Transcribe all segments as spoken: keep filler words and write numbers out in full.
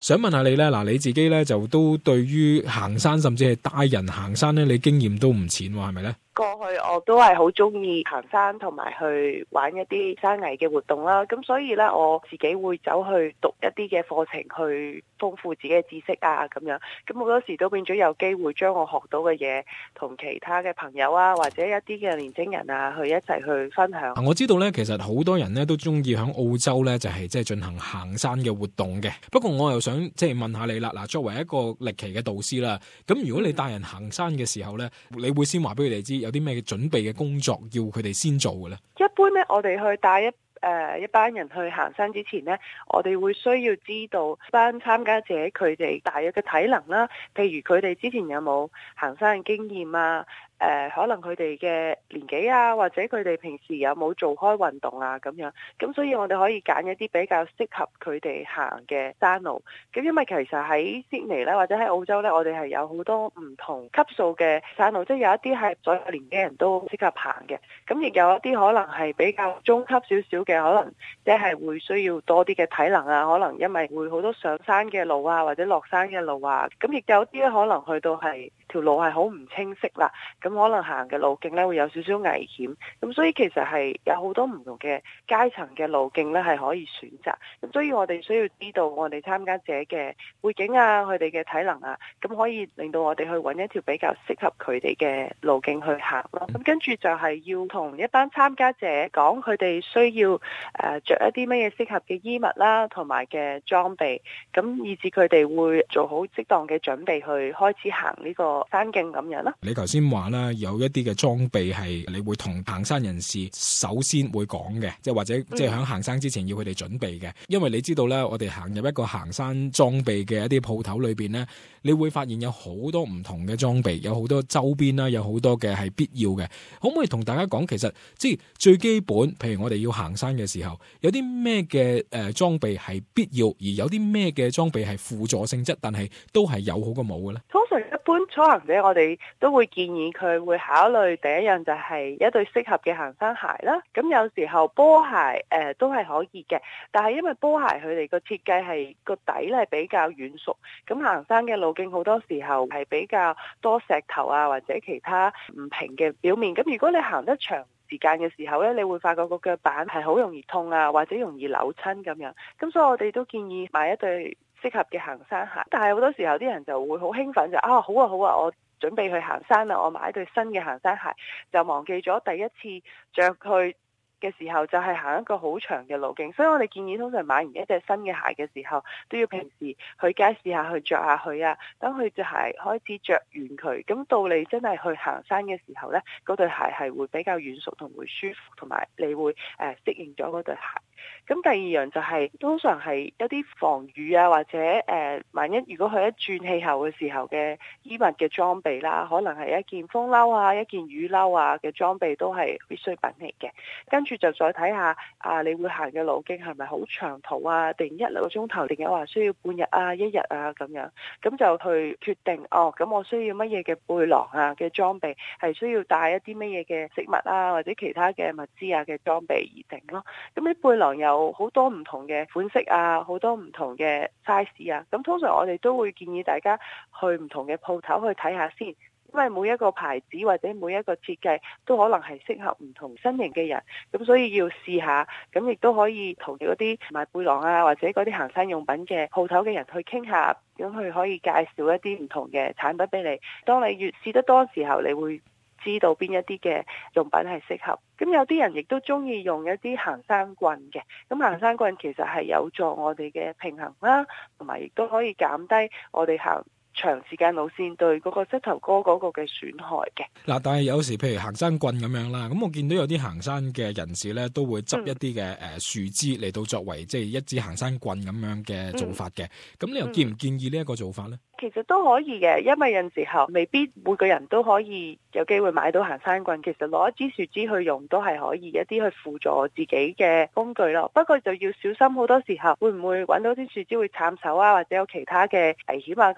想問下你咧，嗱你自己咧就都對於行山甚至係帶人行山咧，你經驗都唔淺喎，係咪咧？ 過去我都係好中意行山同埋去玩一啲山藝嘅活動啦，咁所以咧我自己會走去讀一啲嘅課程去豐富自己嘅知識啊咁樣，咁好多時都變咗有機會將我學到嘅嘢同其他嘅朋友啊或者一啲嘅年青人啊去一齊去分享。 我知道咧，其實好多人咧都中意喺澳洲咧就係即係進行行山嘅活動嘅。不過我又想即係問下你啦，嗱作為一個歷奇嘅導師啦，咁如果你帶人行山嘅時候咧，你會先話俾佢哋知有啲咩準備嘅工作要佢哋先做嘅咧？ 一般咧，我哋去帶一誒、呃、一班人去行山之前咧，我哋會需要知道班參加者佢哋大約嘅體能啦，譬如佢哋之前有冇行山嘅經驗啊。誒、呃、可能佢哋嘅年紀啊，或者佢哋平時有冇做開運動啊咁樣，咁所以我哋可以揀一啲比較適合佢哋行嘅山路。咁因為其實喺悉尼咧，或者喺澳洲咧，我哋係有好多唔同級數嘅山路，即係有一啲係所有年紀人都適合行嘅，咁亦有一啲可能係比較中級少少嘅，可能即係會需要多啲嘅體能啊，可能因為會好多上山嘅路啊，或者落山嘅路啊，咁亦有啲咧可能去到係條路係好唔清晰啦，咁可能行嘅路徑咧會有少少危險，咁所以其實係有好多唔同嘅階層嘅路徑咧係可以選擇，咁所以我哋需要知道我哋參加者嘅背景啊，佢哋嘅體能啊，咁可以令到我哋去揾一條比較適合佢哋嘅路徑去行咯。咁跟住就係要同一班參加者講佢哋需要誒著一啲乜嘢適合嘅衣物啦，同埋嘅裝備，咁以至佢哋會做好適當嘅準備去開始行呢個山徑咁樣啦。 你頭先話啦，有一啲嘅裝備係你會同行山人士首先會講嘅，即係或者即係喺行山之前要佢哋準備嘅。嗯、因為你知道咧，我哋行入一個行山裝備嘅一啲鋪頭裏邊咧，你會發現有好多唔同嘅裝備，有好多周邊啦，有好多嘅係必要嘅。可唔可以同大家講，其實即係最基本，譬如我哋要行山嘅時候，有啲咩嘅誒裝備係必要，而有啲咩嘅裝備係輔助性質，但係都係有好過冇嘅咧？ 通常一般初行者，我哋都會建議佢會考慮第一樣就係一對適合嘅行山鞋啦。咁有時候波鞋誒、呃、都係可以嘅，但係因為波鞋佢哋個設計係個底咧比較軟熟，咁行山嘅路徑好多時候係比較多石頭啊或者其他唔平嘅表面。咁如果你行得長時間嘅時候咧，你會發覺個腳板係好容易痛啊，或者容易扭親咁樣。咁所以我哋都建議買一對適合嘅行山鞋。但係好多時候啲人就會好興奮就啊好啊好啊，我準備去行山啦，我買一對新嘅行山鞋，就忘記咗第一次着去嘅時候就係行一個好長嘅路徑。所以我哋建議通常買完一隻新嘅鞋嘅時候，都要平時去街市下去着下佢啊，等佢隻鞋開始着完佢，咁到你真係去行山嘅時候呢，嗰對鞋係會比較軟熟同會舒服，同埋你會誒適應咗嗰對鞋。咁第二樣就係、是、通常係一啲防雨啊，或者誒、呃，萬一如果佢一轉氣候嘅時候嘅衣物嘅裝備啦，可能係一件風褸啊、一件雨褸啊嘅裝備都係必需品嚟嘅。跟住就再睇下啊，你會行嘅路徑係咪好長途啊？定一兩個鐘頭，定係話需要半日啊、一日啊咁樣？咁就去決定哦。咁我需要乜嘢嘅背囊啊嘅裝備，係需要帶一啲乜嘢嘅食物啊，或者其他嘅物資啊嘅裝備而定咯。咁啲背囊有好多唔同嘅款式啊，好多唔同嘅 size 啊。咁通常我哋都會建議大家去唔同嘅鋪頭去睇下先，因為每一個牌子或者每一個設計都可能係適合唔同身形嘅人，咁所以要試下。咁亦都可以同嗰啲賣背囊啊，或者嗰啲行山用品嘅鋪頭嘅人去傾下，咁佢可以介紹一啲唔同嘅產品俾你。當你越試得多時候，你會知道邊一啲嘅用品係適合。咁有啲人亦都中意用一啲行山棍嘅，咁行山棍其實係有助我哋嘅平衡啦，同埋亦都可以減低我哋行長時間路線對嗰個膝頭哥嗰個嘅損害嘅。 嗱，但係有時譬如行山棍咁樣啦，咁我見到有啲行山嘅人士咧，都會執一啲嘅誒樹枝嚟到作為即係一支行山棍咁樣嘅做法嘅。咁、嗯、你又建唔建議呢一個做法咧？ 其實都可以嘅，因為有時候未必每個人都可以有機會買到行山棍。其實攞一支樹枝去用都係可以，一啲去輔助自己嘅工具咯。不過就要小心，好多時候會唔會揾到啲樹枝會慘手啊，或者有其他嘅危險啊，咁都要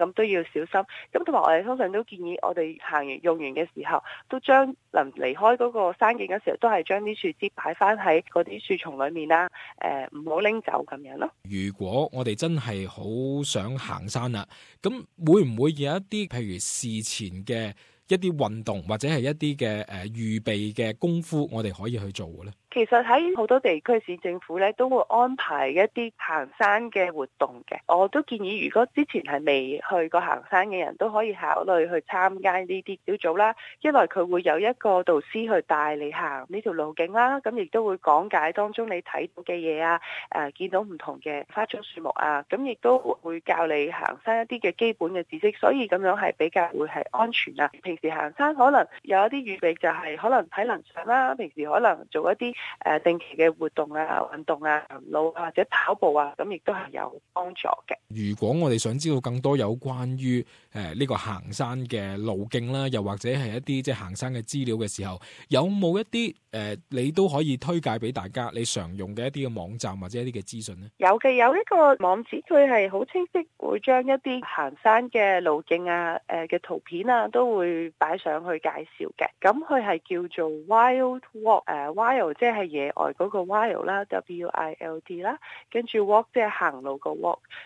小心。咁同埋我哋通常都建議我哋行完用完嘅時候，都將臨離開嗰個山徑嘅時候，都係將啲樹枝擺翻喺嗰啲樹叢裡面啦，誒唔好拎走咁樣咯。 如果我哋真係好想行山啦，咁會唔會有一啲譬如事前嘅一啲運動或者係一啲嘅誒預備嘅功夫，我哋可以去做嘅咧？ 其實喺好多地區市政府咧都會安排一啲行山嘅活動嘅，我都建議如果之前係未去過行山嘅人都可以考慮去參加呢啲小組啦。一來佢會有一個導師去帶你行呢條路徑啦，咁亦都會講解當中你睇到嘅嘢啊，誒、呃、見到唔同嘅花草樹木啊，咁亦都會教你行山一啲嘅基本嘅知識，所以咁樣係比較會係安全啊。平時行山可能有一啲預備就係可能體能上啦，平時可能做一啲誒定期嘅活動啊、運動啊、行路或者跑步啊，咁亦都係有幫助嘅。 如果我哋想知道更多有關於誒呢個行山嘅路徑啦，又或者係一啲即係行山嘅資料嘅時候，有冇一啲誒、呃、你都可以推介俾大家你常用嘅一啲嘅網站或者一啲嘅資訊呢？ 有嘅，有一個網址，佢係好清晰，會將一啲行山嘅路徑啊、誒嘅圖片啊，都會擺上去介紹嘅。咁佢係叫做 Wild Walk， 誒、uh, Wild 即係野外嗰個 Wild 啦 ，W I L D 啦，跟住 Walk 即係行路個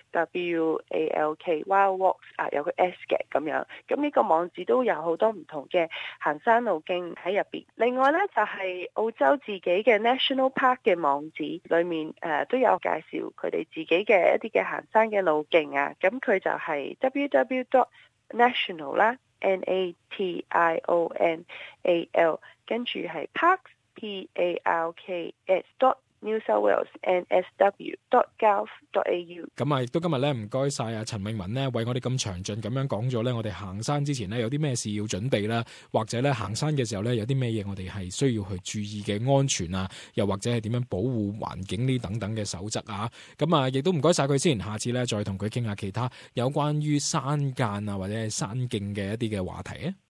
Walk，W A L K Wild Walks 啊，有個 S 嘅咁樣。咁呢個網址都有好多唔同嘅行山路徑喺入邊。另外呢，就係、是、澳洲自己嘅 National Park 嘅網址裏面誒、呃、都有介紹佢哋自己嘅一啲嘅行山嘅路徑啊。咁佢就係 w w w dot national 啦 ，N A T I O N A L， 跟住係 parks P A R K S dot New South Wales N S W dot gov dot A U。 咁啊，亦都今日咧唔該晒啊陳詠雯咧，為我哋咁詳盡咁樣講咗咧，我哋行山之前咧有啲咩事要準備啦，或者咧行山嘅時候咧有啲咩嘢我哋係需要去注意嘅安全啊，又或者係點樣保護環境呢等等嘅守則啊。咁啊，亦都唔該晒佢先，下次咧再同佢傾下其他有關於山澗啊或者係山徑嘅一啲嘅話題啊。